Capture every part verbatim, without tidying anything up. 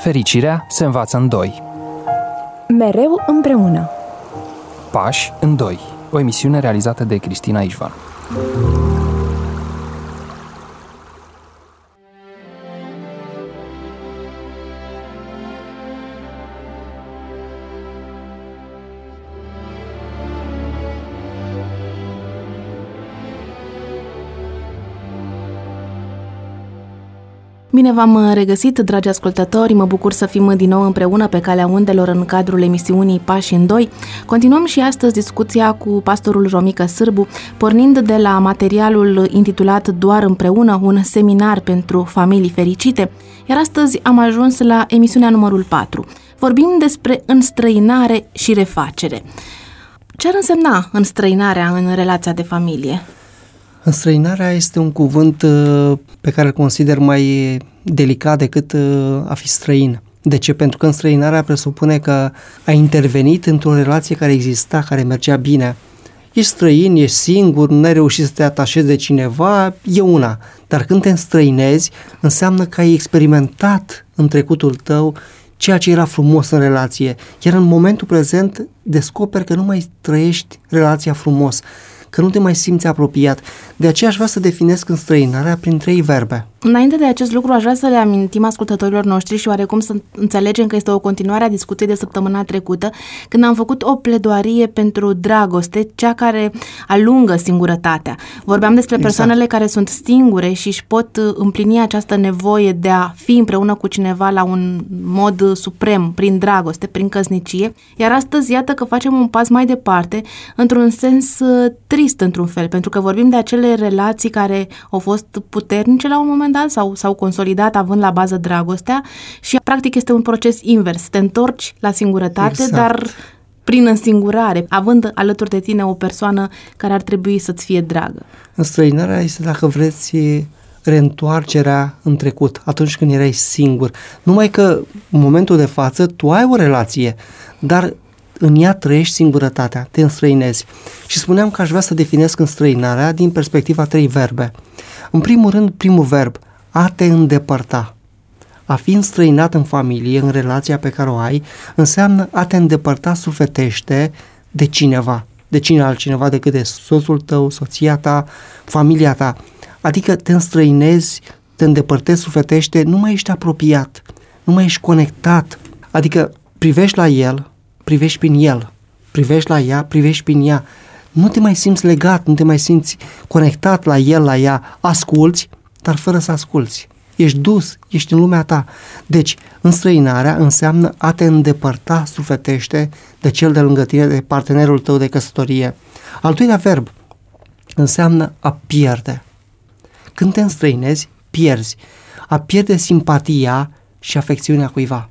Fericirea se învață în doi. Mereu împreună. Pași în doi. O emisiune realizată de Cristina Ișvan. Bine v-am regăsit, dragi ascultători, mă bucur să fim din nou împreună pe calea undelor în cadrul emisiunii Pași în doi. Continuăm și astăzi discuția cu pastorul Romică Sârbu, pornind de la materialul intitulat Doar împreună, un seminar pentru familii fericite, iar astăzi am ajuns la emisiunea numărul patru. Vorbim despre înstrăinare și refacere. Ce ar însemna înstrăinarea în relația de familie? Înstrăinarea este un cuvânt pe care îl consider mai delicat decât a fi străin. De ce? Pentru că înstrăinarea presupune că ai intervenit într-o relație care exista, care mergea bine. Ești străin, ești singur, nu ai reușit să te atașezi de cineva, e una. Dar când te înstrăinezi, înseamnă că ai experimentat în trecutul tău ceea ce era frumos în relație. Iar în momentul prezent descoperi că nu mai trăiești relația frumos, că nu te mai simți apropiat. De aceea aș vrea să definesc înstrăinarea prin trei verbe. Înainte de acest lucru, aș vrea să le amintim ascultătorilor noștri și oarecum să înțelegem că este o continuare a discuției de săptămâna trecută, când am făcut o pledoarie pentru dragoste, cea care alungă singurătatea. Vorbeam despre exact. Persoanele care sunt singure și își pot împlini această nevoie de a fi împreună cu cineva la un mod suprem, prin dragoste, prin căsnicie. Iar astăzi, iată că facem un pas mai departe, într-un sens trist, într-un fel, pentru că vorbim de acele relații care au fost puternice la un moment dat sau s-au consolidat având la bază dragostea și practic este un proces invers. Te întorci la singurătate, exact. Dar prin însingurare, având alături de tine o persoană care ar trebui să-ți fie dragă. Înstrăinarea este, dacă vreți, reîntoarcerea în trecut, atunci când erai singur. Numai că în momentul de față tu ai o relație, dar în ea trăiești singurătatea, te înstrăinezi. Și spuneam că aș vrea să definesc înstrăinarea din perspectiva trei verbe. În primul rând, primul verb, a te îndepărta. A fi înstrăinat în familie, în relația pe care o ai, înseamnă a te îndepărta sufletește de cineva, de cine altcineva decât de soțul tău, soția ta, familia ta. Adică te înstrăinezi, te îndepărtezi sufletește, nu mai ești apropiat, nu mai ești conectat. Adică privești la el, privești prin el, privești la ea, privești prin ea. Nu te mai simți legat, nu te mai simți conectat la el, la ea. Asculți, dar fără să asculți. Ești dus, ești în lumea ta. Deci, înstrăinarea înseamnă a te îndepărta sufletește de cel de lângă tine, de partenerul tău de căsătorie. Al doilea verb înseamnă a pierde. Când te înstrăinezi, pierzi. A pierde simpatia și afecțiunea cuiva.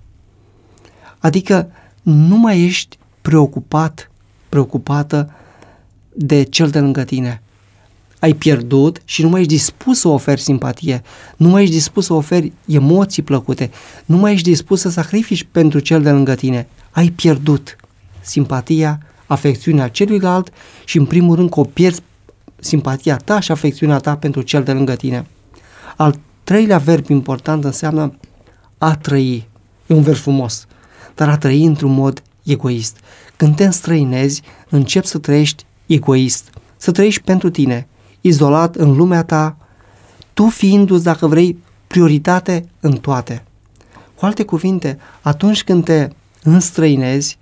Adică nu mai ești preocupat, preocupată de cel de lângă tine. Ai pierdut și nu mai ești dispus să oferi simpatie, nu mai ești dispus să oferi emoții plăcute, nu mai ești dispus să sacrifici pentru cel de lângă tine. Ai pierdut simpatia, afecțiunea celuilalt și în primul rând că o pierzi simpatia ta și afecțiunea ta pentru cel de lângă tine. Al treilea verb important înseamnă a trăi. E un verb frumos, dar a trăi într-un mod egoist. Când te înstrăinezi, începi să trăiești egoist, să trăiești pentru tine, izolat în lumea ta, tu fiindu-ți, dacă vrei, prioritate în toate. Cu alte cuvinte, atunci când te înstrăinezi,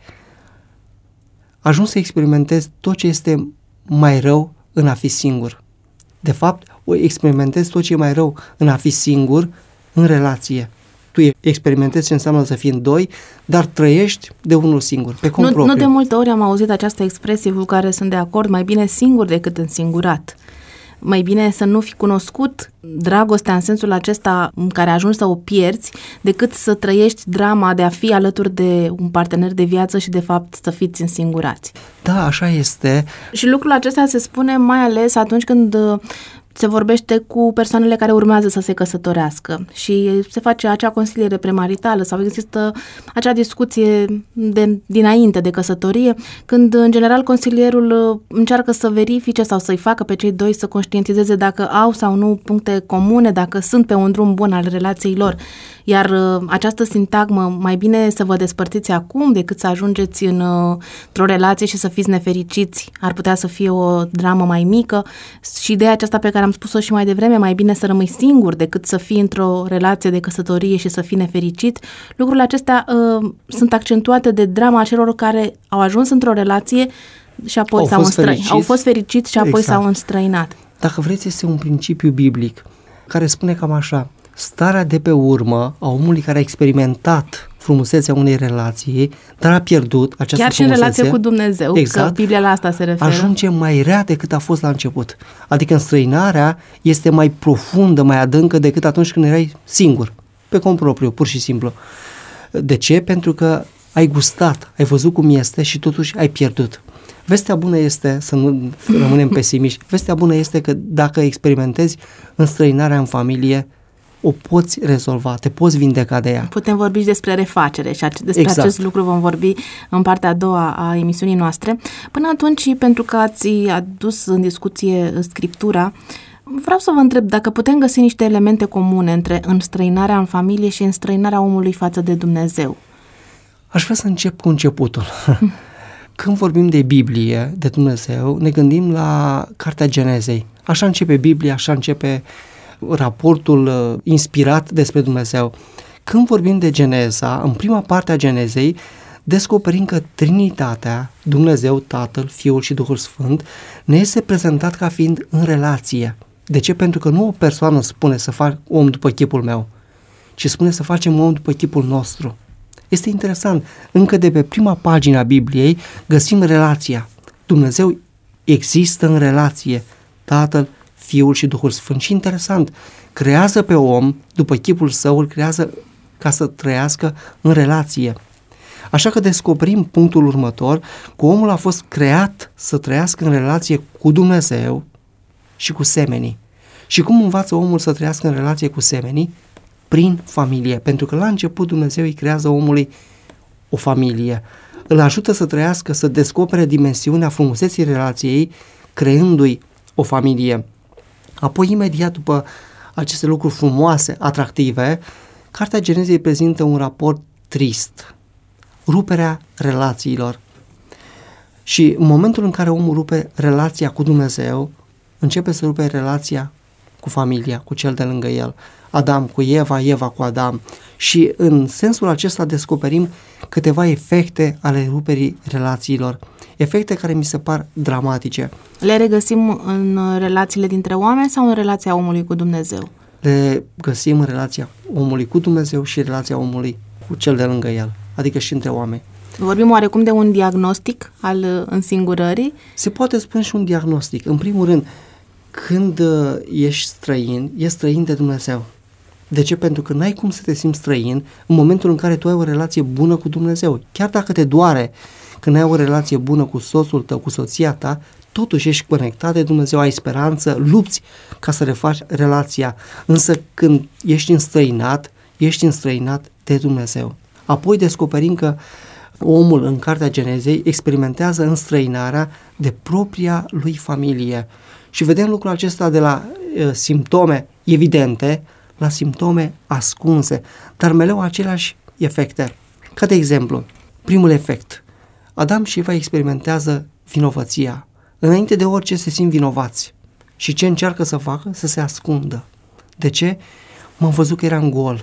ajungi să experimentezi tot ce este mai rău în a fi singur. De fapt, o experimentezi tot ce e mai rău în a fi singur în relație. Tu experimentezi ce înseamnă să fii în doi, dar trăiești de unul singur, pe cont nu, propriu. Nu de multe ori am auzit această expresie cu care sunt de acord, mai bine singur decât însingurat. Mai bine să nu fi cunoscut dragostea în sensul acesta în care ajungi să o pierzi, decât să trăiești drama de a fi alături de un partener de viață și de fapt să fiți însingurați. Da, așa este. Și lucrul acesta se spune mai ales atunci când se vorbește cu persoanele care urmează să se căsătorească și se face acea consiliere premaritală sau există acea discuție de, dinainte de căsătorie, când în general consilierul încearcă să verifice sau să-i facă pe cei doi să conștientizeze dacă au sau nu puncte comune, dacă sunt pe un drum bun al relației lor. Iar această sintagmă, mai bine să vă despărțiți acum decât să ajungeți în, într-o relație și să fiți nefericiți, ar putea să fie o dramă mai mică, și ideea aceasta pe care am spus-o și mai devreme, mai bine să rămâi singur decât să fii într-o relație de căsătorie și să fii nefericit, lucrurile acestea uh, sunt accentuate de drama celor care au ajuns într-o relație și apoi au s-au fost înstrăinat. fericiți. Au fost fericiți și apoi Exact. s-au înstrăinat. Dacă vreți, este un principiu biblic care spune cam așa: starea de pe urmă a omului care a experimentat frumusețea unei relații, dar a pierdut această Chiar și în frumusețe, relație cu Dumnezeu, exact, că Biblia la asta se referă. ajunge mai rea decât a fost la început. Adică înstrăinarea este mai profundă, mai adâncă decât atunci când erai singur, pe cont propriu, pur și simplu. De ce? Pentru că ai gustat, ai văzut cum este și totuși ai pierdut. Vestea bună este, să nu rămânem pesimiști, vestea bună este că dacă experimentezi înstrăinarea în familie, o poți rezolva, te poți vindeca de ea. Putem vorbi și despre refacere și despre Exact. acest lucru vom vorbi în partea a doua a emisiunii noastre. Până atunci, pentru că ați adus în discuție Scriptura, vreau să vă întreb dacă putem găsi niște elemente comune între înstrăinarea în familie și înstrăinarea omului față de Dumnezeu. Aș vrea să încep cu începutul. Când vorbim de Biblie, de Dumnezeu, ne gândim la Cartea Genezei. Așa începe Biblia, așa începe raportul uh, inspirat despre Dumnezeu. Când vorbim de Geneza, în prima parte a Genezei, descoperim că Trinitatea, Dumnezeu, Tatăl, Fiul și Duhul Sfânt, ne este prezentat ca fiind în relație. De ce? Pentru că nu o persoană spune să fac om după chipul meu, ci spune să facem om după chipul nostru. Este interesant, încă de pe prima pagină a Bibliei găsim relația. Dumnezeu există în relație, Tatăl, Fiul și Duhul Sfânt. Și interesant, creează pe om, după chipul său, îl creează ca să trăiască în relație. Așa că descoperim punctul următor, că omul a fost creat să trăiască în relație cu Dumnezeu și cu semenii. Și cum învață omul să trăiască în relație cu semenii? Prin familie. Pentru că la început Dumnezeu îi creează omului o familie. Îl ajută să trăiască, să descopere dimensiunea frumuseții relației, creându-i o familie. Apoi, imediat după aceste lucruri frumoase, atractive, Cartea Genezei prezintă un raport trist. Ruperea relațiilor. Și în momentul în care omul rupe relația cu Dumnezeu, începe să rupe relația cu familia, cu cel de lângă el. Adam cu Eva, Eva cu Adam. Și în sensul acesta descoperim câteva efecte ale ruperii relațiilor. Efecte care mi se par dramatice. Le regăsim în relațiile dintre oameni sau în relația omului cu Dumnezeu? Le găsim în relația omului cu Dumnezeu și relația omului cu cel de lângă el, adică și între oameni. Vorbim oarecum de un diagnostic al însingurării? Se poate spune și un diagnostic. În primul rând, când ești străin, ești străin de Dumnezeu. De ce? Pentru că n-ai cum să te simți străin în momentul în care tu ai o relație bună cu Dumnezeu. Chiar dacă te doare când ai o relație bună cu soțul tău, cu soția ta, totuși ești conectat de Dumnezeu, ai speranță, lupți ca să refaci relația. Însă când ești înstrăinat, ești înstrăinat de Dumnezeu. Apoi descoperim că omul în Cartea Genezei experimentează înstrăinarea de propria lui familie. Și vedem lucrul acesta de la uh, simptome evidente la simptome ascunse, dar mereu aceleași efecte. Ca de exemplu, primul efect, Adam și Eva experimentează vinovăția. Înainte de orice se simt vinovați. Și ce încearcă să facă? Să se ascundă. De ce? M-am văzut că eram gol.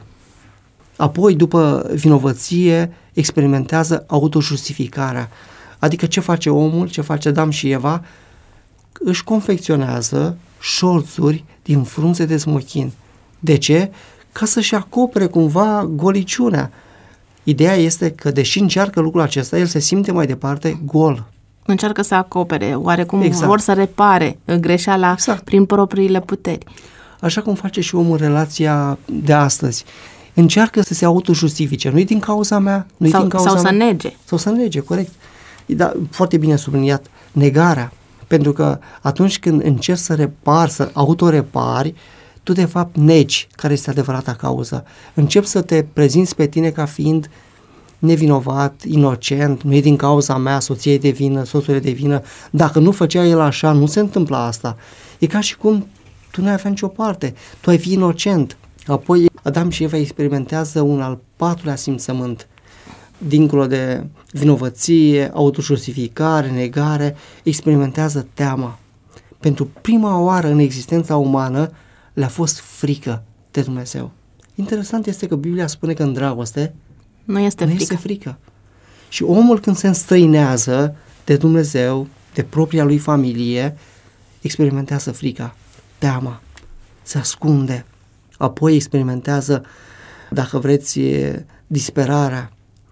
Apoi, după vinovăție, experimentează autojustificarea. Adică ce face omul, ce face Adam și Eva? Își confecționează șorțuri din frunze de smochin. De ce? Ca să-și acopere cumva goliciunea. Ideea este că, deși încearcă lucrul acesta, el se simte mai departe gol. Încearcă să acopere, oarecum Exact. vor să repare greșeala Exact. prin propriile puteri. Așa cum face și omul în relația de astăzi. Încearcă să se autojustifice. Nu-i din cauza mea, nu-i Sau, din cauza sau să mea. nege. Sau să nege, corect. Da, foarte bine subliniat. Negarea. Pentru că atunci când încerci să repari, să autorepari, tu de fapt negi care este adevărata cauză. Începi să te prezinți pe tine ca fiind nevinovat, inocent, nu e din cauza mea, soția e de vină, soțul e de vină. Dacă nu făcea el așa, nu se întâmpla asta. E ca și cum tu nu ai avea nicio parte, tu ai fi inocent. Apoi Adam și Eva experimentează un al patrulea simțământ. Dincolo de vinovăție, autojustificare, negare, experimentează teama. Pentru prima oară în existența umană le-a fost frică de Dumnezeu. Interesant este că Biblia spune că în dragoste nu este nu frică. este frică. Și omul când se înstrăinează de Dumnezeu, de propria lui familie, experimentează frica, teama, se ascunde. Apoi experimentează, dacă vreți, disperarea.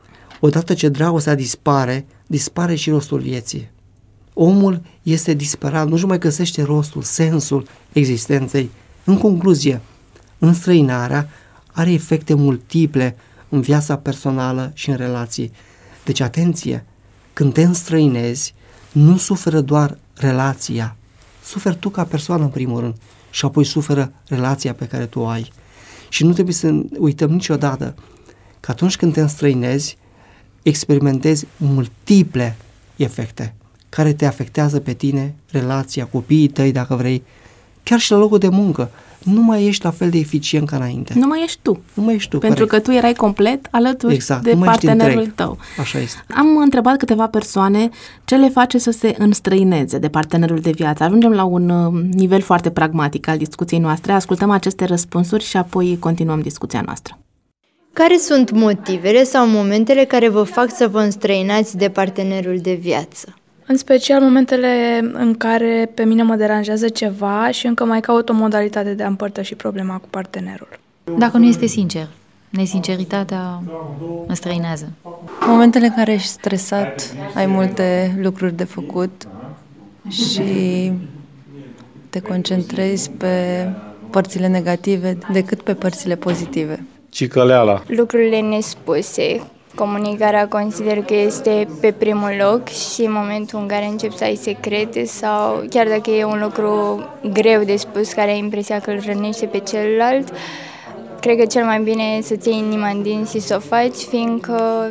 Odată ce dragostea dispare, dispare și rostul vieții. Omul este disperat, nu-și mai găsește rostul, sensul existenței. În concluzie, înstrăinarea are efecte multiple în viața personală și în relații. Deci, atenție, când te înstrăinezi, nu suferă doar relația, suferi tu ca persoană în primul rând și apoi suferă relația pe care tu o ai. Și nu trebuie să uităm niciodată că atunci când te înstrăinezi, experimentezi multiple efecte care te afectează pe tine, relația, copiii tăi, dacă vrei, chiar și la locul de muncă. Nu mai ești la fel de eficient ca înainte. Nu mai ești tu. Nu mai ești tu. Pentru corect. că tu erai complet alături exact, de partenerul tău. Așa este. Am întrebat câteva persoane ce le face să se înstrăineze de partenerul de viață. Ajungem la un nivel foarte pragmatic al discuției noastre. Ascultăm aceste răspunsuri și apoi continuăm discuția noastră. Care sunt motivele sau momentele care vă fac să vă înstrăinați de partenerul de viață? În special momentele în care pe mine mă deranjează ceva și încă mai caut o modalitate de a împărtăși problema cu partenerul. Dacă nu este sincer, nesinceritatea înstrăinează. Momentele în care ești stresat, ai multe lucruri de făcut și te concentrezi pe părțile negative decât pe părțile pozitive. Cicăleala. Lucrurile nespuse. Comunicarea consider că este pe primul loc și în momentul în care începi să ai secrete sau chiar dacă e un lucru greu de spus care ai impresia că îl rănește pe celălalt, cred că cel mai bine e să-ți iei inima în dinți și să o faci, fiindcă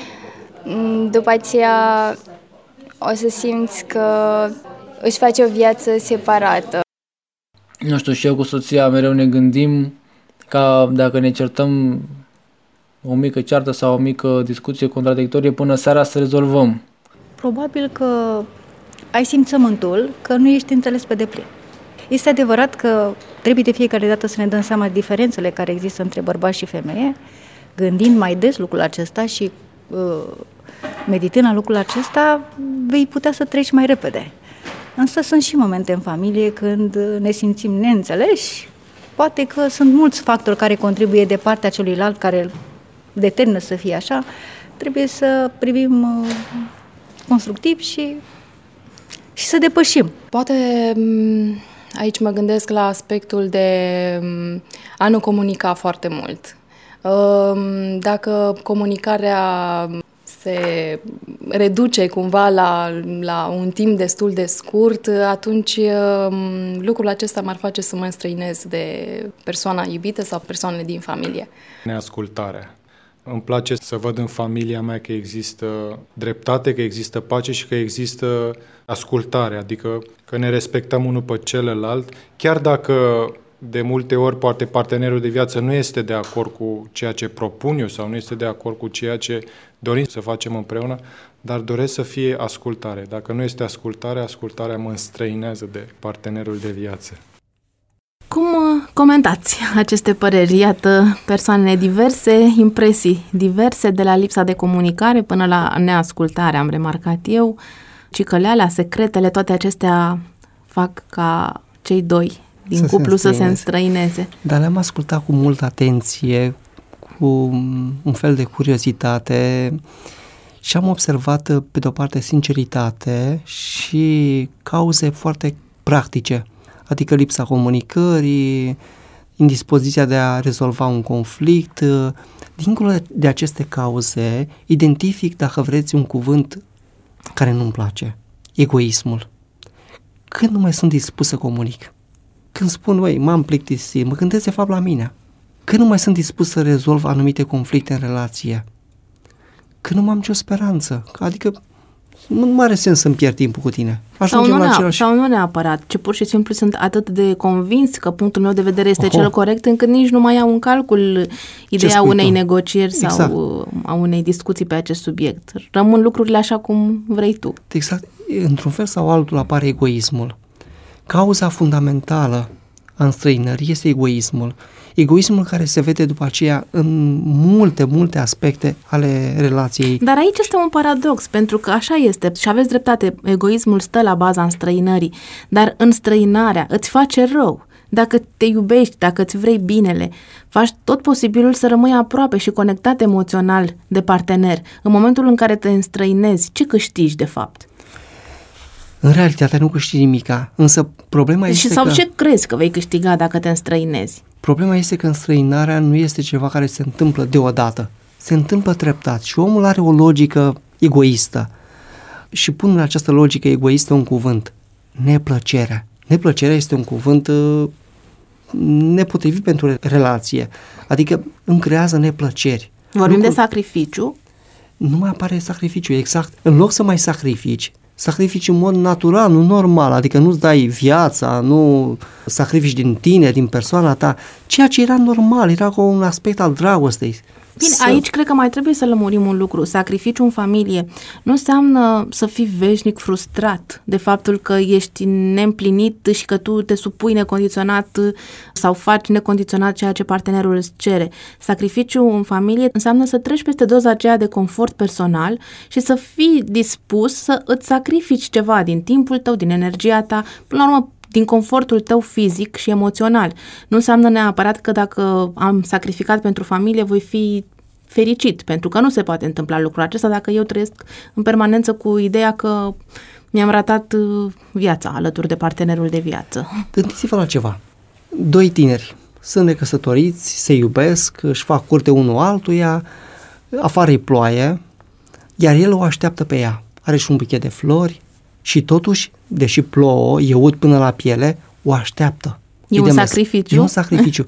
după aceea o să simți că își face o viață separată. Nu știu, și eu cu soția mereu ne gândim ca dacă ne certăm o mică ceartă sau o mică discuție contradictorie până seara să rezolvăm. Probabil că ai simțământul că nu ești înțeles pe deplin. Este adevărat că trebuie de fiecare dată să ne dăm seama de diferențele care există între bărbați și femeie, gândind mai des lucrul acesta și uh, meditând la lucrul acesta, vei putea să treci mai repede. Însă sunt și momente în familie când ne simțim neînțeleși. Poate că sunt mulți factori care contribuie de partea celuilalt care determină să fie așa. Trebuie să privim uh, constructiv și, și să depășim. Poate aici mă gândesc la aspectul de a nu comunica foarte mult. Dacă comunicarea se reduce cumva la, la un timp destul de scurt, atunci lucrul acesta m-ar face să mă înstrăinez de persoana iubită sau persoanele din familie. Neascultarea. Îmi place să văd în familia mea că există dreptate, că există pace și că există ascultare, adică că ne respectăm unul pe celălalt, chiar dacă de multe ori poate partenerul de viață nu este de acord cu ceea ce propun eu sau nu este de acord cu ceea ce dorim să facem împreună, dar doresc să fie ascultare. Dacă nu este ascultare, ascultarea mă înstrăinează de partenerul de viață. Cum comentați aceste păreri? Iată, persoane diverse, impresii diverse, de la lipsa de comunicare până la neascultare, am remarcat eu. Cicăleala, secretele, toate acestea fac ca cei doi din să cuplu se să se înstrăineze. Dar le-am ascultat cu multă atenție, cu un fel de curiozitate și am observat, pe de-o parte, sinceritate și cauze foarte practice. Adică lipsa comunicării, indispoziția de a rezolva un conflict. Dincolo de aceste cauze, identific, dacă vreți, un cuvânt care nu-mi place, egoismul. Când nu mai sunt dispus să comunic? Când spun, băi, m-am plictisit, mă gândesc de fapt la mine. Când nu mai sunt dispus să rezolv anumite conflicte în relație? Când nu mai am nicio speranță? Adică nu are sens să-mi pierd timpul cu tine. Sau nu, la nea, același... sau nu neapărat, ci pur și simplu sunt atât de convins că punctul meu de vedere este Oho. cel corect, încât nici nu mai iau în calcul ideea unei tu? negocieri sau Exact. a unei discuții pe acest subiect. Rămân lucrurile așa cum vrei tu. Exact. Într-un fel sau altul apare egoismul. Cauza fundamentală a înstrăinării este egoismul. Egoismul care se vede după aceea în multe, multe aspecte ale relației. Dar aici este un paradox, pentru că așa este și aveți dreptate, egoismul stă la baza înstrăinării, dar înstrăinarea îți face rău. Dacă te iubești, dacă îți vrei binele, faci tot posibilul să rămâi aproape și conectat emoțional de partener. În momentul în care te înstrăinezi, ce câștigi de fapt? În realitate nu câștigi nimica, însă problema este Și sau că... ce crezi că vei câștiga dacă te înstrăinezi? Problema este că înstrăinarea nu este ceva care se întâmplă deodată. Se întâmplă treptat și omul are o logică egoistă. Și pun în această logică egoistă un cuvânt, neplăcerea. Neplăcerea este un cuvânt uh, nepotrivit pentru relație. Adică îmi creează neplăceri. Vorbim Lucru... de sacrificiu? Nu mai apare sacrificiu, exact. În loc să mai sacrifici, sacrifici în mod natural, nu normal, adică nu-ți dai viața, nu sacrifici din tine, din persoana ta, ceea ce era normal, era ca un aspect al dragostei. Bine, să... aici cred că mai trebuie să lămurim un lucru. Sacrificiu în familie nu înseamnă să fii veșnic frustrat de faptul că ești neîmplinit și că tu te supui necondiționat sau faci necondiționat ceea ce partenerul îți cere. Sacrificiu în familie înseamnă să treci peste doza aceea de confort personal și să fii dispus să îți sacrifici ceva din timpul tău, din energia ta, până la urmă din confortul tău fizic și emoțional. Nu înseamnă neapărat că dacă am sacrificat pentru familie voi fi fericit, pentru că nu se poate întâmpla lucrul acesta dacă eu trăiesc în permanență cu ideea că mi-am ratat viața alături de partenerul de viață. Gândiți-vă la ceva. Doi tineri sunt necăsătoriți, se iubesc, își fac curte unul altuia, afară-i ploaie, iar el o așteaptă pe ea. Are și un buchet de flori și totuși, deși plouă, e ud până la piele, o așteaptă. E, e un sacrificiu? E un sacrificiu.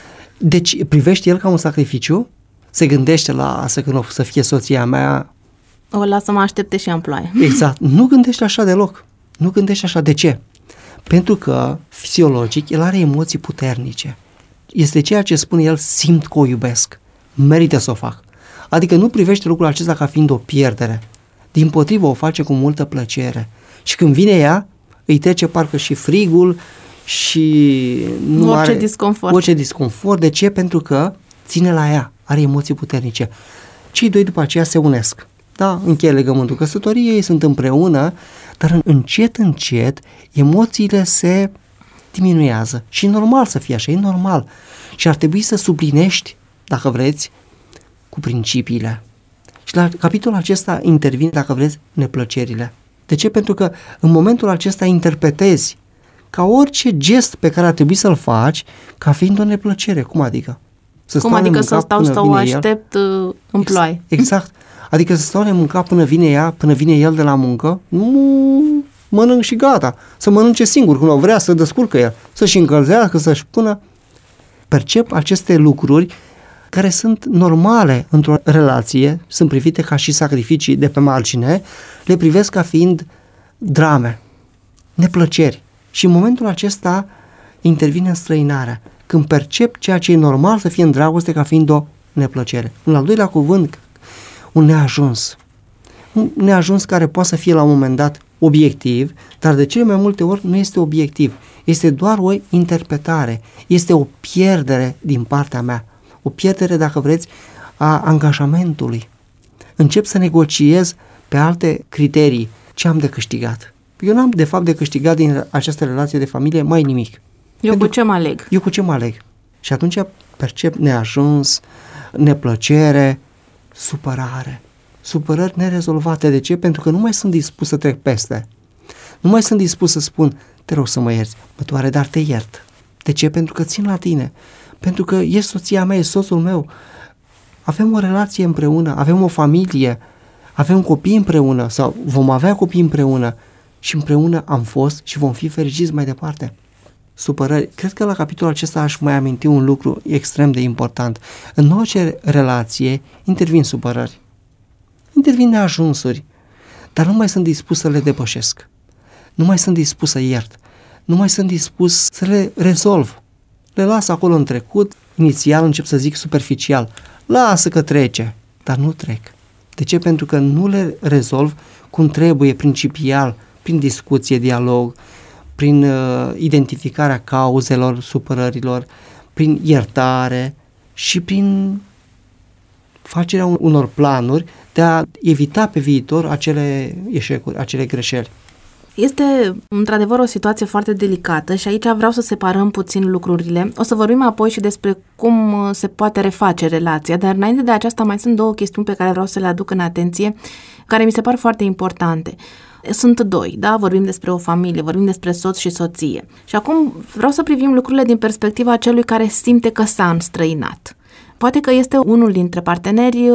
Deci privește el ca un sacrificiu, se gândește la asta că nu să fie soția mea. O las să mă aștepte și în ploaie. Exact. Nu gândește așa deloc. Nu gândește așa. De ce? Pentru că, fiziologic, el are emoții puternice. Este ceea ce spune el, simt că o iubesc. Merită să o fac. Adică nu privește lucrul acesta ca fiind o pierdere. Dimpotrivă, o face cu multă plăcere. Și când vine ea, îi trece parcă și frigul și nu orice are disconfort. Orice disconfort. De ce? Pentru că ține la ea, are emoții puternice. Cei doi după aceea se unesc. Da, încheie legământul căsătoriei, ei sunt împreună, dar încet, încet, emoțiile se diminuează. Și e normal să fie așa, e normal. Și ar trebui să sublinești, dacă vreți, cu principiile. Și la capitolul acesta intervin, dacă vreți, neplăcerile. De ce? Pentru că în momentul acesta interpretezi ca orice gest pe care ar trebui să-l faci ca fiind o neplăcere. Cum adică? Să Cum adică să stau să o aștept el? În ploaie? Exact. Adică să stau nemâncat până vine ea, până vine el de la muncă, nu mănânc și gata. Să mănânce singur, când o vrea, să descurcă el, să-și încălzească, să-și pună. Percep aceste lucruri care sunt normale într-o relație, sunt privite ca și sacrificii de pe margine, le privesc ca fiind drame, neplăceri. Și în momentul acesta intervine înstrăinarea. Când percep ceea ce e normal să fie în dragoste ca fiind o neplăcere. Un al doilea cuvânt, un neajuns. Un neajuns care poate să fie la un moment dat obiectiv, dar de cele mai multe ori nu este obiectiv. Este doar o interpretare. Este o pierdere din partea mea. O pierdere, dacă vreți, a angajamentului. Încep să negociez pe alte criterii. Ce am de câștigat? Eu n-am de fapt de câștigat din această relație de familie mai nimic. Eu Pentru cu ce mă aleg? Eu cu ce mă aleg? Și atunci percep neajuns, neplăcere, supărare. Supărări nerezolvate. De ce? Pentru că nu mai sunt dispus să trec peste. Nu mai sunt dispus să spun, te rog să mă ierți. Mă doare, dar te iert. De ce? Pentru că țin la tine. Pentru că ești soția mea, ești soțul meu. Avem o relație împreună, avem o familie, avem copii împreună sau vom avea copii împreună. și împreună am fost și vom fi fericiți mai departe. Supărări. Cred că la capitolul acesta aș mai aminti un lucru extrem de important. În orice relație intervin supărări, intervin neajunsuri, dar nu mai sunt dispus să le depășesc. Nu mai sunt dispus să iert. Nu mai sunt dispus să le rezolv. Le las acolo în trecut, inițial încep să zic superficial. Lasă că trece, dar nu trec. De ce? Pentru că nu le rezolv cum trebuie, principial, prin discuție, dialog, prin uh, identificarea cauzelor supărărilor, prin iertare și prin facerea unor planuri de a evita pe viitor acele eșecuri, acele greșeli. Este într-adevăr o situație foarte delicată și aici vreau să separăm puțin lucrurile. O să vorbim apoi și despre cum se poate reface relația, dar înainte de aceasta mai sunt două chestiuni pe care vreau să le aduc în atenție, care mi se par foarte importante. Sunt doi, da? Vorbim despre o familie, vorbim despre soț și soție. Și acum vreau să privim lucrurile din perspectiva celui care simte că s-a înstrăinat. Poate că este unul dintre parteneri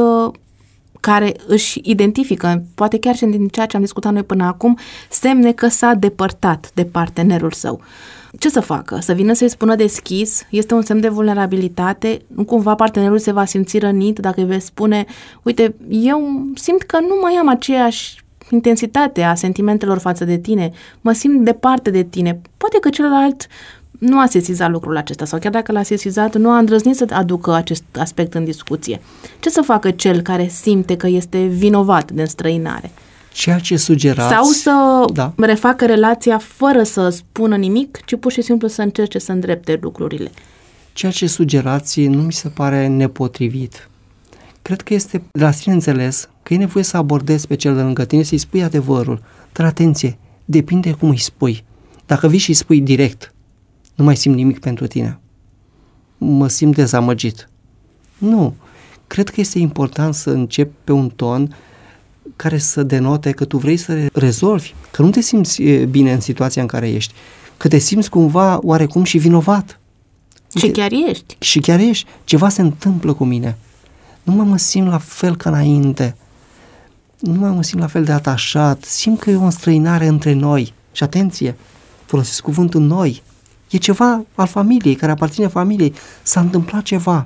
care își identifică, poate chiar și din ceea ce am discutat noi până acum, semne că s-a depărtat de partenerul său. Ce să facă? Să vină să-i spună deschis? Este un semn de vulnerabilitate? Nu cumva partenerul se va simți rănit dacă îi vei spune, uite, eu simt că nu mai am aceeași intensitate a sentimentelor față de tine, mă simt departe de tine. Poate că celălalt nu a sesizat lucrul acesta sau chiar dacă l-a sesizat, nu a îndrăznit să aducă acest aspect în discuție. Ce să facă cel care simte că este vinovat de înstrăinare? Ceea ce sugerați... Sau să da. refacă relația fără să spună nimic, ci pur și simplu să încerce să îndrepte lucrurile. Ceea ce sugerați nu mi se pare nepotrivit. Cred că este de la sine înțeles că e nevoie să abordezi pe cel de lângă tine, să-i spui adevărul. Dar atenție, depinde cum îi spui. Dacă vii și îi spui direct, nu mai simt nimic pentru tine, mă simt dezamăgit. Nu, cred că este important să începi pe un ton care să denote că tu vrei să rezolvi, că nu te simți bine în situația în care ești, că te simți cumva oarecum și vinovat. Și chiar ești. Și chiar ești. Ceva se întâmplă cu mine. Nu mai mă simt la fel ca înainte. Nu mai mă simt la fel de atașat. Simt că e o înstrăinare între noi. Și atenție, folosesc cuvântul noi. E ceva al familiei, care aparține familiei. S-a întâmplat ceva.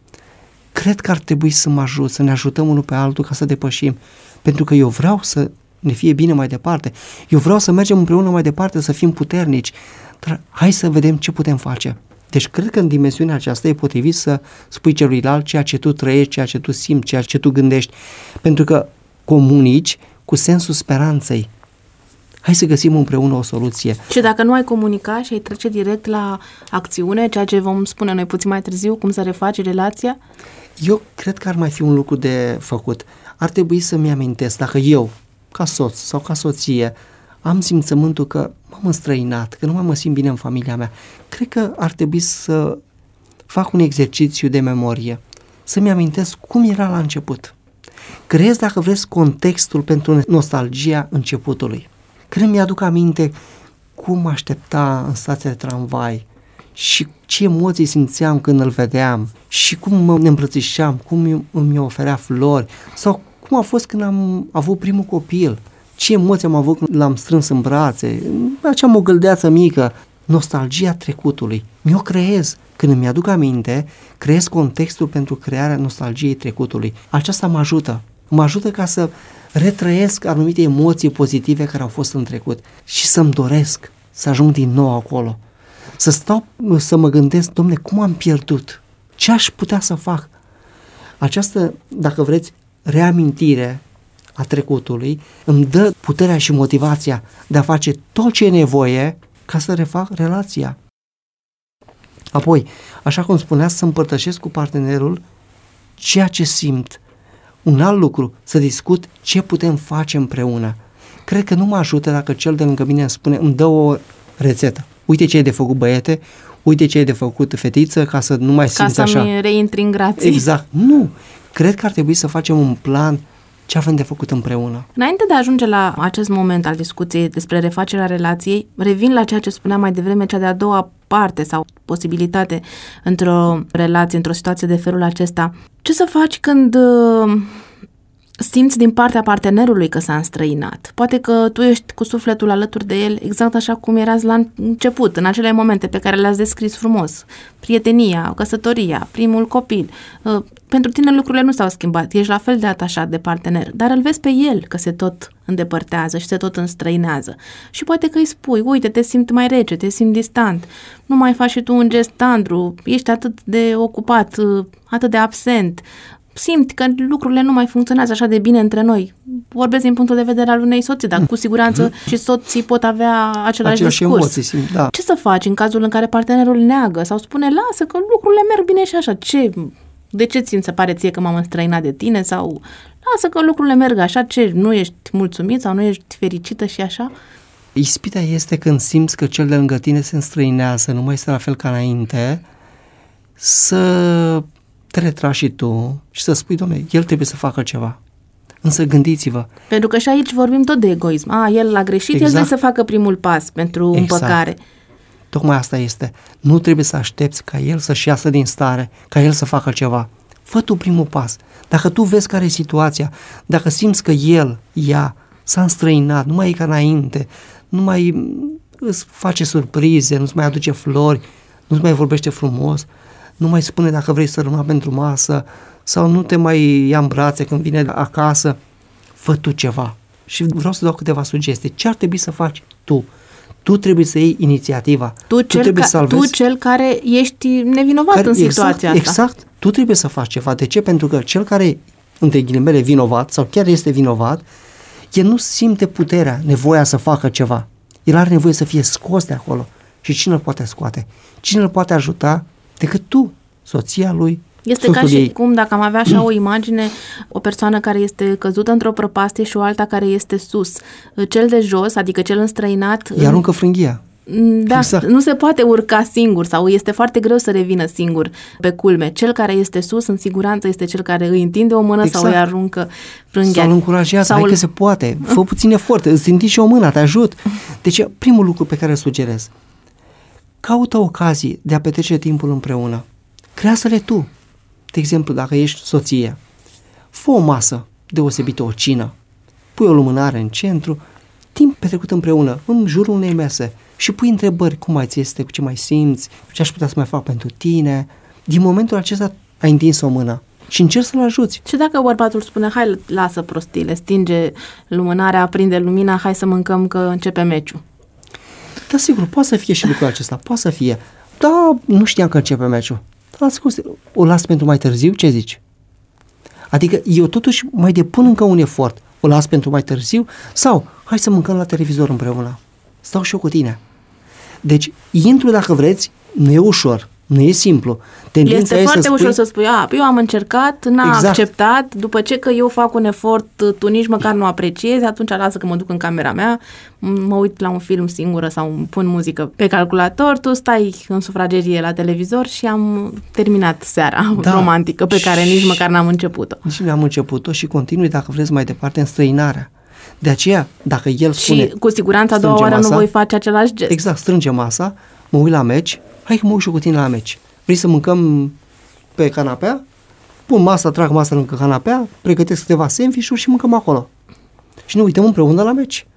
Cred că ar trebui să mă ajut, să ne ajutăm unul pe altul ca să depășim. Pentru că eu vreau să ne fie bine mai departe. Eu vreau să mergem împreună mai departe, să fim puternici. Dar hai să vedem ce putem face. Deci cred că în dimensiunea aceasta e potrivit să spui celuilalt ceea ce tu trăiești, ceea ce tu simți, ceea ce tu gândești. Pentru că comunici cu sensul speranței. Hai să găsim împreună o soluție. Și dacă nu ai comunica și ai trece direct la acțiune, ceea ce vom spune noi puțin mai târziu, cum să refaci relația? Eu cred că ar mai fi un lucru de făcut. Ar trebui să-mi amintesc, dacă eu, ca soț sau ca soție, am simțământul că m-am înstrăinat, că nu mai mă simt bine în familia mea, cred că ar trebui să fac un exercițiu de memorie, să-mi amintesc cum era la început. Creez, dacă vreți, contextul pentru nostalgia începutului. Când mi-aduc aminte cum mă aștepta în stația de tramvai și ce emoții simțeam când îl vedeam și cum mă îmbrățișeam, cum îmi oferea flori sau cum a fost când am avut primul copil, ce emoții am avut când l-am strâns în brațe, acea mogâldeață mică, nostalgia trecutului. Mi-o creez. Când îmi aduc aminte, creez contextul pentru crearea nostalgiei trecutului. Aceasta mă ajută. Mă ajută ca să retrăiesc anumite emoții pozitive care au fost în trecut și să-mi doresc să ajung din nou acolo. Să stau, să mă gândesc, dom'le, cum am pierdut? Ce aș putea să fac? Această, dacă vreți, reamintire a trecutului îmi dă puterea și motivația de a face tot ce e nevoie ca să refac relația. Apoi, așa cum spunea, să împărtășesc cu partenerul ceea ce simt. Un alt lucru, să discut ce putem face împreună. Cred că nu mă ajută dacă cel de lângă mine îmi spune, îmi dă o rețetă. Uite ce ai de făcut, băiete, uite ce ai de făcut, fetiță, ca să nu mai simți așa. Ca să-mi reintri în grație. Exact. Nu. Cred că ar trebui să facem un plan ce avem de făcut împreună. Înainte de a ajunge la acest moment al discuției despre refacerea relației, revin la ceea ce spuneam mai devreme, cea de-a doua parte sau posibilitate într-o relație, într-o situație de felul acesta. Ce să faci când uh, simți din partea partenerului că s-a înstrăinat. Poate că tu ești cu sufletul alături de el exact așa cum erați la început, în acele momente pe care le-ați descris frumos. Prietenia, căsătoria, primul copil. Pentru tine lucrurile nu s-au schimbat, ești la fel de atașat de partener, dar îl vezi pe el că se tot îndepărtează și se tot înstrăinează. Și poate că îi spui, uite, te simți mai rece, te simți distant, nu mai faci și tu un gest tandru, ești atât de ocupat, atât de absent, simți că lucrurile nu mai funcționează așa de bine între noi. Vorbesc din punctul de vedere al unei soții, dar cu siguranță mm-hmm. și soții pot avea același Același discurs. Emoții, simt, da. Ce să faci în cazul în care partenerul neagă sau spune, lasă că lucrurile merg bine și așa, ce... De ce ți se pare ție că m-am înstrăinat de tine? Sau lasă că lucrurile merg așa, ce, nu ești mulțumit sau nu ești fericită și așa? Ispita este când simți că cel de lângă tine se înstrăinează, nu mai este la fel ca înainte, să te retragi și tu și să spui, Doamne, el trebuie să facă ceva. Însă gândiți-vă. Pentru că și aici vorbim tot de egoism. A, el a greșit, exact. El trebuie să facă primul pas pentru exact. Împăcare. Tocmai asta este. Nu trebuie să aștepți ca el să-și iasă din stare, ca el să facă ceva. Fă tu primul pas. Dacă tu vezi care e situația, dacă simți că el, ea, s-a înstrăinat, nu mai e ca înainte, nu mai îți face surprize, nu-ți mai aduce flori, nu-ți mai vorbește frumos, nu mai spune dacă vrei să rămâi pentru masă sau nu te mai ia în brațe când vine acasă, fă tu ceva. Și vreau să dau câteva sugestii. Ce ar trebui să faci tu? Tu trebuie să iei inițiativa. Tu, tu, cel, ca, să salvezi, tu cel care ești nevinovat care, în situația exact, asta. Exact. Tu trebuie să faci ceva. De ce? Pentru că cel care, între ghilimele, vinovat sau chiar este vinovat, el nu simte puterea, nevoia să facă ceva. El are nevoie să fie scos de acolo. Și cine îl poate scoate? Cine îl poate ajuta decât tu, soția lui, Este ca și ei. Cum dacă am avea așa o imagine, o persoană care este căzută într-o prăpastie și o alta care este sus. Cel de jos, adică cel înstrăinat... Îi aruncă frânghia. Da, exact. Nu se poate urca singur sau este foarte greu să revină singur pe culme. Cel care este sus, în siguranță, este cel care îi întinde o mână exact. Sau îi aruncă frânghia. Sau îl încurajează, sau hai că se poate, fă puțin efort, îți întind și o mână, te ajut. Deci primul lucru pe care îl sugerez, caută ocazii de a petrece timpul împreună. Creează-le tu. De exemplu, dacă ești soție, fă o masă deosebită, o cină, pui o lumânare în centru, timp petrecut împreună, în jurul unei mese și pui întrebări, cum mai ți este, ce mai simți, ce aș putea să mai fac pentru tine. Din momentul acesta ai întins o mână și încerci să-l ajuți. Și dacă bărbatul spune, hai, lasă prostile, stinge lumânarea, aprinde lumina, hai să mâncăm că începe meciul. Da, sigur, poate să fie și lucrul acesta, poate să fie. Da, nu știam că începe meciul. Da, scuze, o las pentru mai târziu, ce zici? Adică eu totuși mai depun încă un efort. O las pentru mai târziu sau hai să mâncăm la televizor împreună. Stau și eu cu tine. Deci, intru dacă vreți, nu e ușor, nu e simplu. Tendința este foarte să spui, ușor să spui, a, eu am încercat, n-a exact. acceptat, după ce că eu fac un efort, tu nici măcar nu apreciezi, atunci lasă că mă duc în camera mea, mă uit la un film singură sau îmi pun muzică pe calculator, tu stai în sufragerie la televizor și am terminat seara da. romantică pe care nici măcar n-am început-o. Nici nu am început-o și continui, dacă vreți, mai departe în străinarea. De aceea, dacă el spune... Și cu siguranță a doua oară masa, nu voi face același gest. Exact, strânge masa, mă uit la meci, hai că mă uit și cu tine la meci. Vrei să mâncăm pe canapea? Pun masa, trag masa lângă canapea, pregătesc câteva sandwich-uri și mâncăm acolo. Și ne uităm împreună la meci.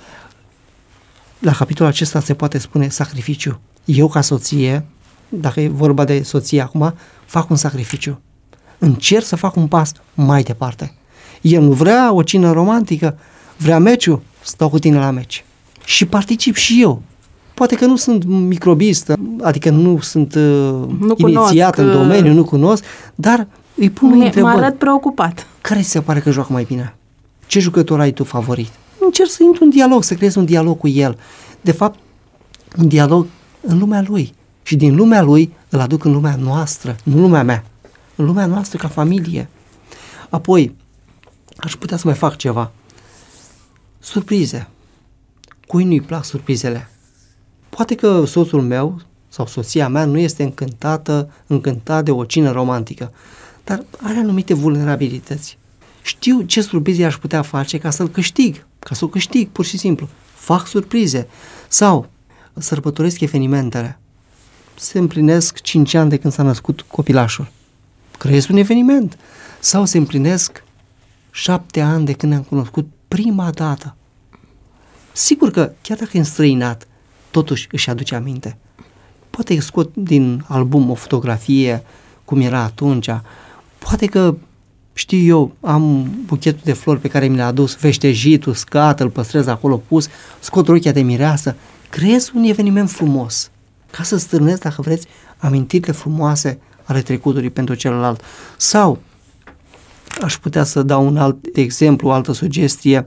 La capitolul acesta se poate spune sacrificiu. Eu ca soție, dacă e vorba de soție acum, fac un sacrificiu. Încerc să fac un pas mai departe. El nu vrea o cină romantică, vrea meciul, stau cu tine la meci. Și particip și eu. Poate că nu sunt microbist, adică nu sunt uh, nu inițiat cunosc, în domeniu, nu cunosc, dar îi pun întrebări. Mă arăt preocupat. Care ți se pare că joacă mai bine? Ce jucător ai tu favorit? Încerc să intru în dialog, să creez un dialog cu el. De fapt, un dialog în lumea lui. Și din lumea lui îl aduc în lumea noastră, nu lumea mea. În lumea noastră ca familie. Apoi, aș putea să mai fac ceva. Surprize. Cui nu-i plac surprizele? Poate că soțul meu sau soția mea nu este încântată, încântat de o cină romantică, dar are anumite vulnerabilități. Știu ce surprize aș putea face ca să-l câștig, ca să o câștig, pur și simplu. Fac surprize sau sărbătoresc evenimentele. Se împlinesc cinci ani de când s-a născut copilașul. Creez un eveniment. Sau se împlinesc șapte ani de când ne-am cunoscut prima dată. Sigur că, chiar dacă e înstrăinat, totuși își aduce aminte. Poate că scot din album o fotografie, cum era atunci, poate că, știu eu, am buchetul de flori pe care mi l-a adus, veștejit, uscat, îl păstrez acolo pus, scot rochia de mireasă, creez un eveniment frumos, ca să stârnesc, dacă vreți, amintirile frumoase ale trecutului pentru celălalt. Sau, aș putea să dau un alt exemplu, o altă sugestie,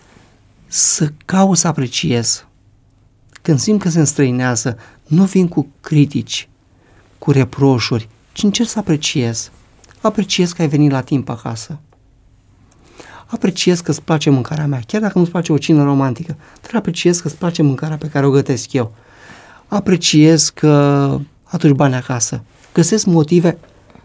să caut să apreciez. Când simt că se înstrăinează, nu vin cu critici, cu reproșuri, ci încerc să apreciez. Apreciez că ai venit la timp acasă. Apreciez că îți place mâncarea mea, chiar dacă nu-ți place o cină romantică, dar apreciez că îți place mâncarea pe care o gătesc eu. Apreciez că aduci bani acasă. Găsesc motive,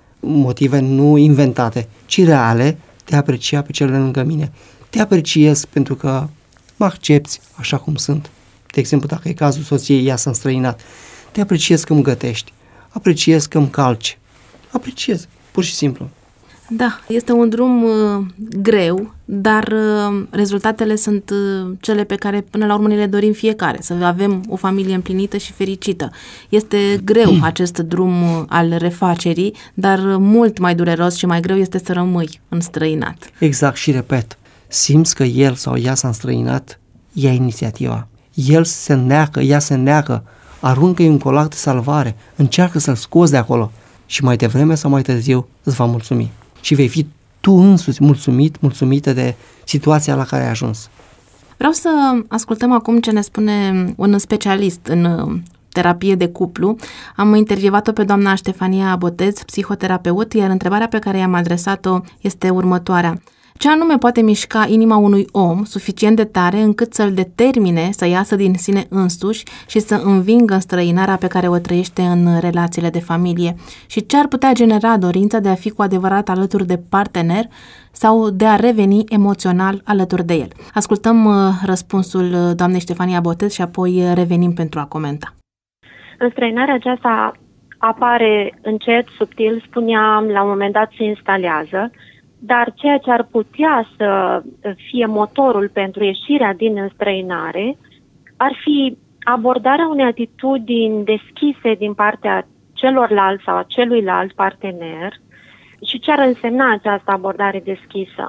motive nu inventate, ci reale, de a aprecia pe cele lângă mine. Te apreciez pentru că mă accepți așa cum sunt. De exemplu, dacă e cazul soției, ea s-a înstrăinat. Te apreciez că îmi gătești. Apreciez că îmi calci. Apreciez, pur și simplu. Da, este un drum uh, greu, dar uh, rezultatele sunt uh, cele pe care până la urmă ne le dorim fiecare, să avem o familie împlinită și fericită. Este greu acest drum uh, al refacerii, dar uh, mult mai dureros și mai greu este să rămâi înstrăinat. Exact, și repet, simți că el sau ea s-a înstrăinat, ia inițiativa. El se neacă, ea se neacă, aruncă-i un colac de salvare, încearcă să-l scoți de acolo și mai devreme sau mai târziu îți va mulțumi. Și vei fi tu însuți mulțumit, mulțumită de situația la care ai ajuns. Vreau să ascultăm acum ce ne spune un specialist în terapie de cuplu. Am intervievat-o pe doamna Ștefania Botez, psihoterapeut, iar întrebarea pe care i-am adresat-o este următoarea. Ce anume poate mișca inima unui om suficient de tare încât să-l determine să iasă din sine însuși și să învingă înstrăinarea pe care o trăiește în relațiile de familie? Și ce ar putea genera dorința de a fi cu adevărat alături de partener sau de a reveni emoțional alături de el? Ascultăm răspunsul doamnei Ștefania Botez și apoi revenim pentru a comenta. Înstrăinarea aceasta apare încet, subtil, spuneam, la un moment dat se instalează, dar ceea ce ar putea să fie motorul pentru ieșirea din înstrăinare ar fi abordarea unei atitudini deschise din partea celorlalți sau a celuilalt partener. Și ce ar însemna această abordare deschisă?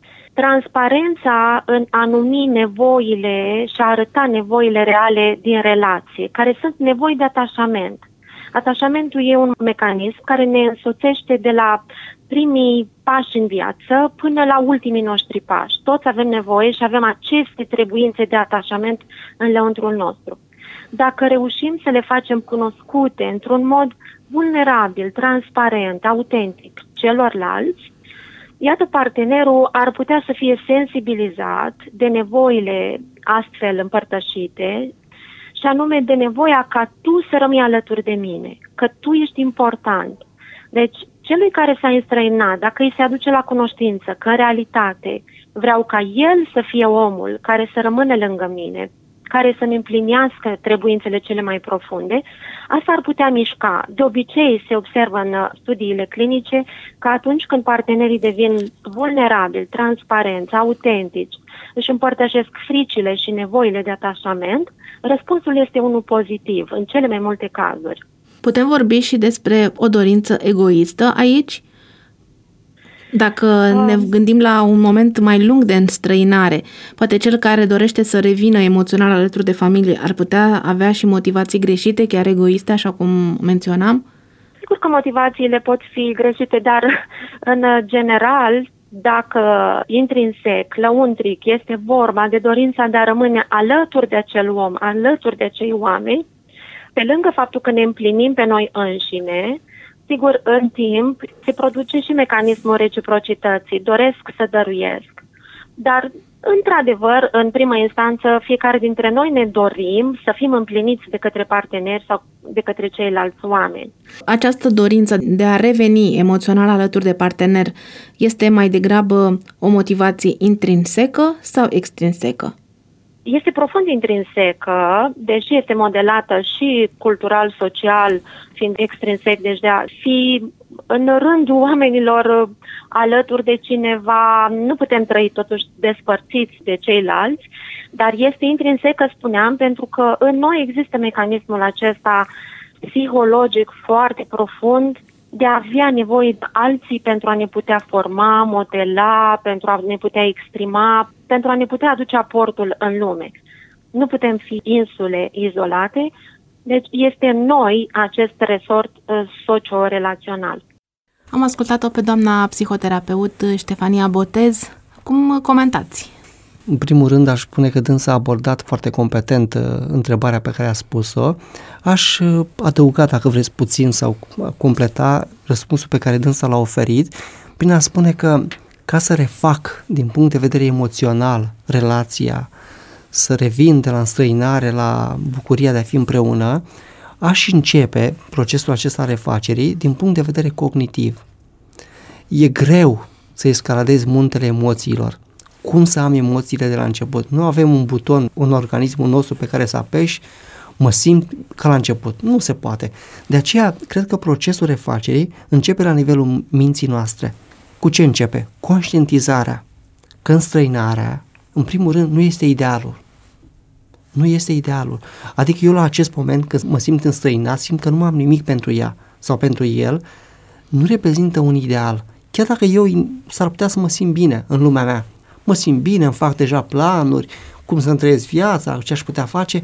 Transparența în a numi nevoile și a arăta nevoile reale din relație, care sunt nevoi de atașament. Atașamentul e un mecanism care ne însoțește de la primii pași în viață până la ultimii noștri pași. Toți avem nevoie și avem aceste trebuințe de atașament în lăuntrul nostru. Dacă reușim să le facem cunoscute într-un mod vulnerabil, transparent, autentic celorlalți, iată, partenerul ar putea să fie sensibilizat de nevoile astfel împărtășite, și anume de nevoia ca tu să rămâi alături de mine, că tu ești important. Deci, celui care s-a înstrăinat, dacă îi se aduce la cunoștință că în realitate vreau ca el să fie omul care să rămână lângă mine, care să-mi împlinească trebuințele cele mai profunde, asta ar putea mișca. De obicei se observă în studiile clinice că atunci când partenerii devin vulnerabili, transparenți, autentici, își împărtășesc fricile și nevoile de atașament, răspunsul este unul pozitiv în cele mai multe cazuri. Putem vorbi și despre o dorință egoistă aici? Dacă ne gândim la un moment mai lung de înstrăinare, poate cel care dorește să revină emoțional alături de familie ar putea avea și motivații greșite, chiar egoiste, așa cum menționam? Sigur că motivațiile pot fi greșite, dar în general, dacă intrinsec, lăuntric, este vorba de dorința de a rămâne alături de acel om, alături de acei oameni, pe lângă faptul că ne împlinim pe noi înșine, sigur, în timp se produce și mecanismul reciprocității, doresc să dăruiesc. Dar, într-adevăr, în prima instanță, fiecare dintre noi ne dorim să fim împliniți de către parteneri sau de către ceilalți oameni. Această dorință de a reveni emoțional alături de partener este mai degrabă o motivație intrinsecă sau extrinsecă? este profund intrinsecă, deși este modelată și cultural, social, fiind extrinsec, deci de a fi în rândul oamenilor alături de cineva, nu putem trăi totuși despărțiți de ceilalți, dar este intrinsecă, spuneam, pentru că în noi există mecanismul acesta psihologic foarte profund de a avea nevoie de alții pentru a ne putea forma, modela, pentru a ne putea exprima, pentru a ne putea aduce aportul în lume. Nu putem fi insule izolate, deci este în noi acest resort socio-relațional. Am ascultat-o pe doamna psihoterapeut Ștefania Botez. Cum comentați? În primul rând aș spune că dânsa a abordat foarte competent întrebarea pe care a spus-o. Aș adăuga, dacă vreți puțin, sau completa răspunsul pe care dânsa l-a oferit prin a spune că ca să refac din punct de vedere emoțional relația, să revin de la înstrăinare la bucuria de a fi împreună, aș începe procesul acesta a refacerii din punct de vedere cognitiv. E greu să escaladezi muntele emoțiilor. Cum să am emoțiile de la început? Nu avem un buton în organismul nostru pe care să apeși, mă simt ca la început. Nu se poate. De aceea, cred că procesul refacerii începe la nivelul minții noastre. Cu ce începe? Conștientizarea. Că înstrăinarea, în primul rând, nu este idealul. Nu este idealul. Adică eu la acest moment, când mă simt înstrăinat, simt că nu am nimic pentru ea sau pentru el, nu reprezintă un ideal. Chiar dacă eu s-ar putea să mă simt bine în lumea mea. Mă simt bine, îmi fac deja planuri, cum să-mi trăiesc viața, ce aș putea face.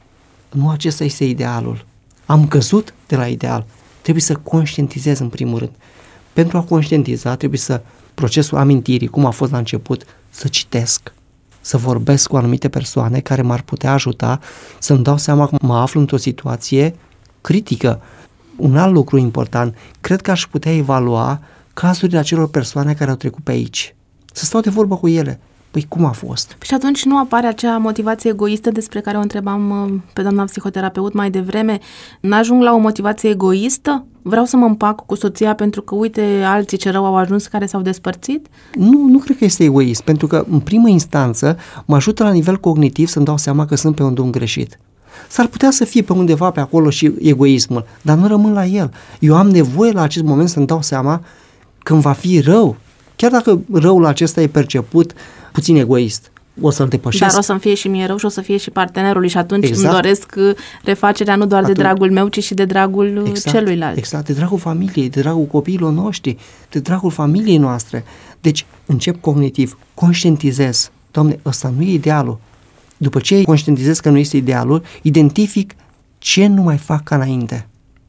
Nu acesta este idealul. Am căzut de la ideal. Trebuie să conștientizez în primul rând. Pentru a conștientiza trebuie să procesul amintirii, cum a fost la început, să citesc, să vorbesc cu anumite persoane care m-ar putea ajuta să-mi dau seama că mă aflu într-o situație critică. Un alt lucru important, cred că aș putea evalua cazurile acelor persoane care au trecut pe aici. Să stau de vorbă cu ele. Păi cum a fost? Și atunci nu apare acea motivație egoistă despre care o întrebam pe doamna psihoterapeut mai devreme? N-ajung la o motivație egoistă? Vreau să mă împac cu soția pentru că, uite, alții ce rău au ajuns care s-au despărțit? Nu, nu cred că este egoist, pentru că, în primă instanță, mă ajută la nivel cognitiv să-mi dau seama că sunt pe un drum greșit. S-ar putea să fie pe undeva pe acolo și egoismul, dar nu rămân la el. Eu am nevoie la acest moment să-mi dau seama când va fi rău. Chiar dacă răul acesta e perceput puțin egoist, o să-l depășesc. Dar o să-mi fie și mie rău și o să fie și partenerului și atunci exact. Îmi doresc refacerea nu doar atunci, de dragul meu, ci și de dragul exact, celuilalt. Exact, de dragul familiei, de dragul copiilor noștri, de dragul familiei noastre. Deci încep cognitiv, conștientizez. Doamne, ăsta nu e idealul. După ce conștientizez că nu este idealul, identific ce nu mai fac ca înainte.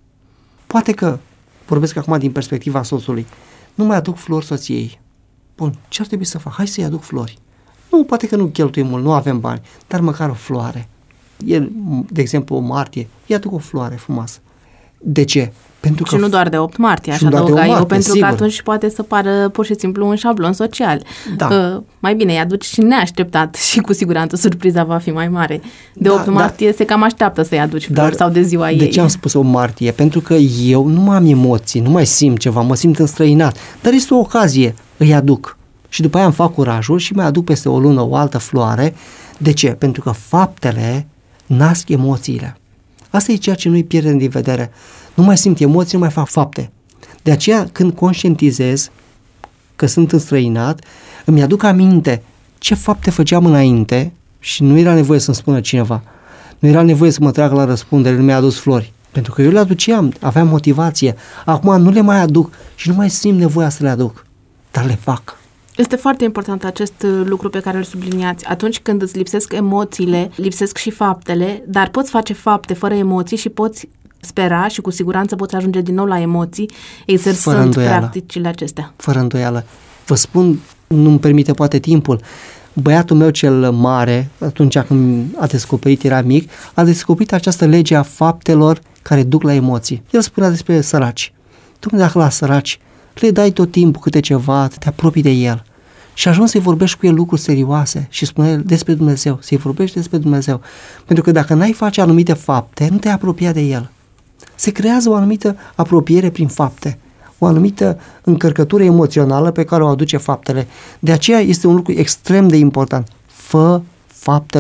Poate că, vorbesc acum din perspectiva soțului, nu mai aduc flori soției. Bun, ce ar trebui să fac? Hai să-i aduc flori. Nu, poate că nu cheltuim mult, nu avem bani, dar măcar o floare. El, de exemplu, o martie, îi aduc o floare frumoasă. De ce? Pentru și că nu doar de opt martie, așa adăuga eu, pentru sigur. Că atunci poate să pară pur și simplu un șablon social. Da. Uh, mai bine, îi aduci și neașteptat și cu siguranță surpriza va fi mai mare. De da, opt martie da. Se cam așteaptă să-i aduci flori sau de ziua de ei. De ce am spus o martie? Pentru că eu nu mai am emoții, nu mai simt ceva, mă simt înstrăinat, dar este o ocazie, îi aduc. Și după aia îmi fac curajul și mai aduc peste o lună o altă floare. De ce? Pentru că faptele nasc emoțiile. Asta e ceea ce nu-i pierdem din vedere. Nu mai simt emoții, nu mai fac fapte. De aceea, când conștientizez că sunt înstrăinat, îmi aduc aminte ce fapte făceam înainte și nu era nevoie să-mi spună cineva. Nu era nevoie să mă trag la răspundere, nu mi-a adus flori. Pentru că eu le aduceam, aveam motivație. Acum nu le mai aduc și nu mai simt nevoia să le aduc, dar le fac. Este foarte important acest lucru pe care îl subliniați. Atunci când îți lipsesc emoțiile, lipsesc și faptele, dar poți face fapte fără emoții și poți spera și cu siguranță poți ajunge din nou la emoții, exersând practicile acestea. Fără îndoială. Vă spun, nu-mi permite poate timpul, băiatul meu cel mare, atunci când a descoperit, era mic, a descoperit această lege a faptelor care duc la emoții. El spunea despre săraci. Dom'le, dacă la săraci le dai tot timpul câte ceva, te apropii de el. Și ajungi să-i vorbești cu el lucruri serioase și spune despre Dumnezeu, să-i vorbești despre Dumnezeu. Pentru că dacă n-ai face anumite fapte, nu te-ai apropia de el. Se creează o anumită apropiere prin fapte, o anumită încărcătură emoțională pe care o aduce faptele. De aceea este un lucru extrem de important. Fă faptele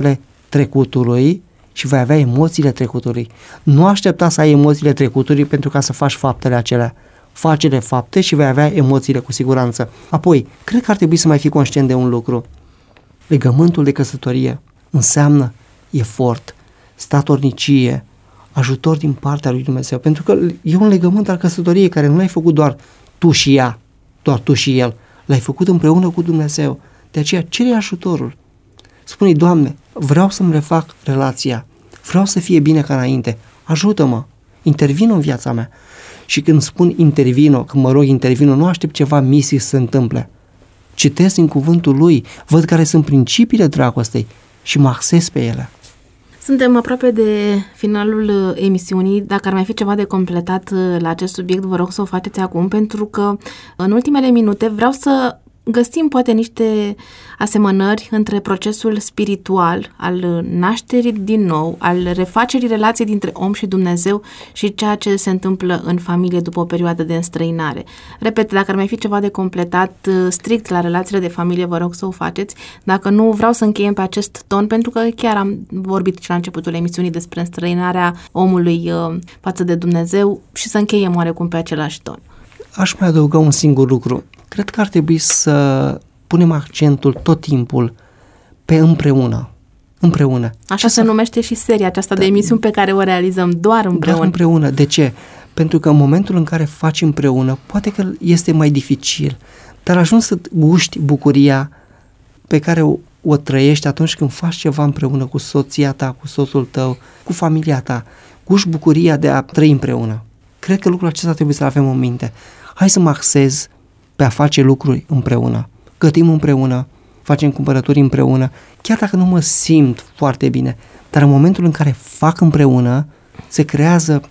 trecutului și vei avea emoțiile trecutului. Nu aștepta să ai emoțiile trecutului pentru ca să faci faptele acelea. Face-le fapte și vei avea emoțiile cu siguranță. Apoi, cred că ar trebui să mai fii conștient de un lucru. Legământul de căsătorie înseamnă efort, statornicie, ajutor din partea lui Dumnezeu. Pentru că e un legământ al căsătoriei care nu l-ai făcut doar tu și ea, doar tu și el. L-ai făcut împreună cu Dumnezeu. De aceea, cere ajutorul. Spune-i, Doamne, vreau să-mi refac relația, vreau să fie bine ca înainte, ajută-mă, intervino în viața mea. Și când spun intervino, când mă rog intervino, nu aștept ceva mistic să se întâmple. Citesc din cuvântul lui, văd care sunt principiile dragostei și mă axez pe ele. Suntem aproape de finalul emisiunii. Dacă ar mai fi ceva de completat la acest subiect, vă rog să o faceți acum, pentru că în ultimele minute vreau să găsim poate niște asemănări între procesul spiritual al nașterii din nou, al refacerii relației dintre om și Dumnezeu și ceea ce se întâmplă în familie după o perioadă de înstrăinare. Repet, dacă ar mai fi ceva de completat strict la relațiile de familie, vă rog să o faceți. Dacă nu, vreau să încheiem pe acest ton, pentru că chiar am vorbit și la începutul emisiunii despre înstrăinarea omului față de Dumnezeu și să încheiem oarecum pe același ton. Aș mai adăuga un singur lucru. Cred că ar trebui să punem accentul tot timpul pe împreună. Împreună. Așa se numește și seria aceasta da, de emisiuni pe care o realizăm doar împreună. Doar împreună. De ce? Pentru că în momentul în care faci împreună, poate că este mai dificil, dar ajungi să guști bucuria pe care o, o trăiești atunci când faci ceva împreună cu soția ta, cu soțul tău, cu familia ta. Guști bucuria de a trăi împreună. Cred că lucrul acesta trebuie să-l avem în minte. Hai să mă axez pe a face lucruri împreună. Gătim împreună, facem cumpărături împreună, chiar dacă nu mă simt foarte bine, dar în momentul în care fac împreună, se creează,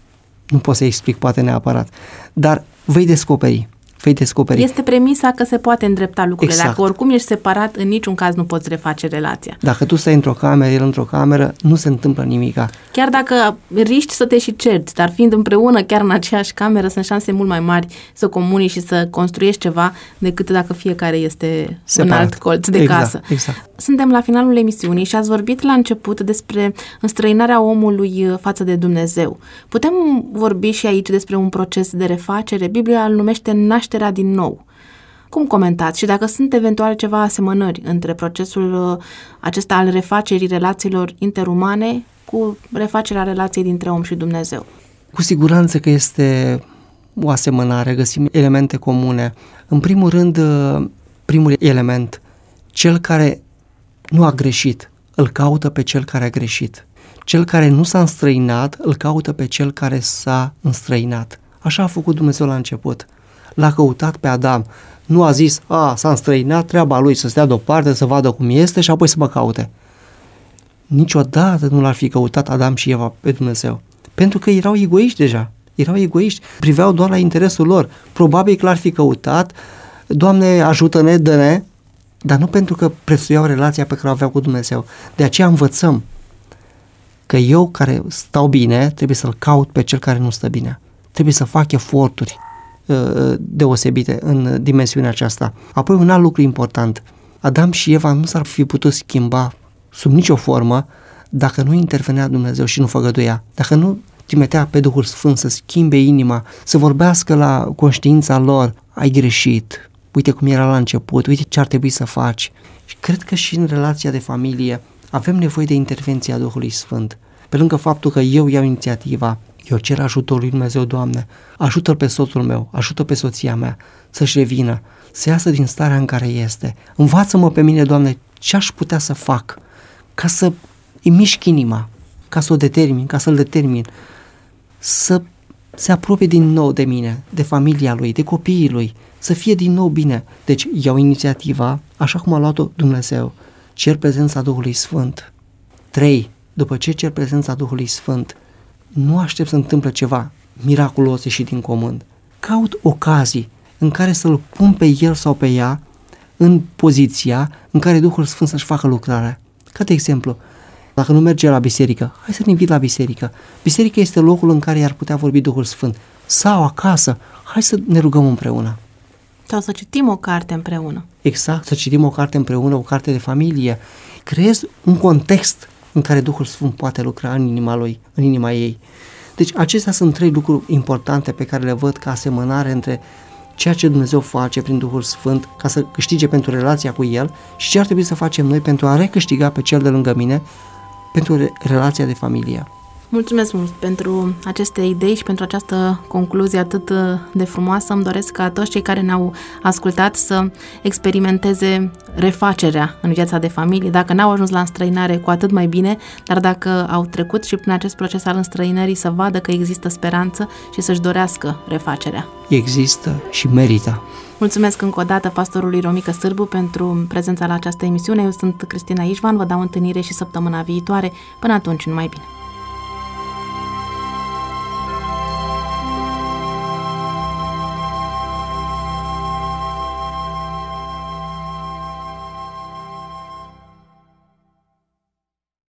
nu pot să explic poate neapărat, dar vei descoperi, vei descoperi. Este premisa că se poate îndrepta lucrurile. Exact. Dacă oricum ești separat, în niciun caz nu poți reface relația. Dacă tu stai într-o cameră, el într-o cameră, nu se întâmplă nimica. Chiar dacă riști să te și cerți, dar fiind împreună chiar în aceeași cameră, sunt șanse mult mai mari să comunici și să construiești ceva decât dacă fiecare este separat, în alt colț de exact, casă. Exact. Suntem la finalul emisiunii și ați vorbit la început despre înstrăinarea omului față de Dumnezeu. Putem vorbi și aici despre un proces de refacere? Biblia îl numește nașterea din nou. Cum comentați și dacă sunt eventual ceva asemănări între procesul acesta al refacerii relațiilor interumane cu refacerea relației dintre om și Dumnezeu? Cu siguranță că este o asemănare, găsim elemente comune. În primul rând, primul element, cel care nu a greșit, îl caută pe cel care a greșit. Cel care nu s-a înstrăinat, îl caută pe cel care s-a înstrăinat. Așa a făcut Dumnezeu la început. L-a căutat pe Adam. Nu a zis, a, s-a înstrăinat, treaba lui să stea deoparte, să vadă cum este și apoi să mă caute. Niciodată nu l-ar fi căutat Adam și Eva pe Dumnezeu. Pentru că erau egoiști deja. Erau egoiști. Priveau doar la interesul lor. Probabil că l-ar fi căutat, Doamne, ajută-ne, dă-ne, dar nu pentru că prețuiau relația pe care o aveau cu Dumnezeu. De aceea învățăm că eu care stau bine, trebuie să-l caut pe cel care nu stă bine. Trebuie să fac eforturi deosebite în dimensiunea aceasta. Apoi un alt lucru important. Adam și Eva nu s-ar fi putut schimba sub nicio formă dacă nu intervenea Dumnezeu și nu făgăduia. Dacă nu trimitea pe Duhul Sfânt să schimbe inima, să vorbească la conștiința lor, ai greșit, uite cum era la început, uite ce ar trebui să faci. Și cred că și în relația de familie avem nevoie de intervenția Duhului Sfânt. Pe lângă faptul că eu iau inițiativa, eu cer ajutorul lui Dumnezeu, Doamne, ajută-l pe soțul meu, ajută pe soția mea să-și revină, să iasă din starea în care este. Învață-mă pe mine, Doamne, ce aș putea să fac ca să îi mișc inima, ca să o determin, ca să-l determin, să se apropie din nou de mine, de familia lui, de copiii lui, să fie din nou bine. Deci iau inițiativa, așa cum a luat-o Dumnezeu, cer prezența Duhului Sfânt. Trei, după ce cer prezența Duhului Sfânt, nu aștept să întâmple ceva miraculos și din comun. Caut ocazii în care să-l pun pe el sau pe ea în poziția în care Duhul Sfânt să-și facă lucrarea. Ca de exemplu, dacă nu merge la biserică, hai să ne invit la biserică. Biserica este locul în care i-ar putea vorbi Duhul Sfânt. Sau acasă, hai să ne rugăm împreună. Sau să citim o carte împreună. Exact, să citim o carte împreună, o carte de familie, creezi un context în care Duhul Sfânt poate lucra în inima lui, în inima ei. Deci acestea sunt trei lucruri importante pe care le văd ca asemănare între ceea ce Dumnezeu face prin Duhul Sfânt ca să câștige pentru relația cu El și ce ar trebui să facem noi pentru a recâștiga pe cel de lângă mine pentru re- relația de familie. Mulțumesc mult pentru aceste idei și pentru această concluzie atât de frumoasă. Îmi doresc ca toți cei care ne-au ascultat să experimenteze refacerea în viața de familie. Dacă n-au ajuns la înstrăinare, cu atât mai bine, dar dacă au trecut și prin acest proces al înstrăinării, să vadă că există speranță și să-și dorească refacerea. Există și merită. Mulțumesc încă o dată pastorului Romică Sârbu pentru prezența la această emisiune. Eu sunt Cristina Ișvan, vă dau întâlnire și săptămâna viitoare. Până atunci, numai bine!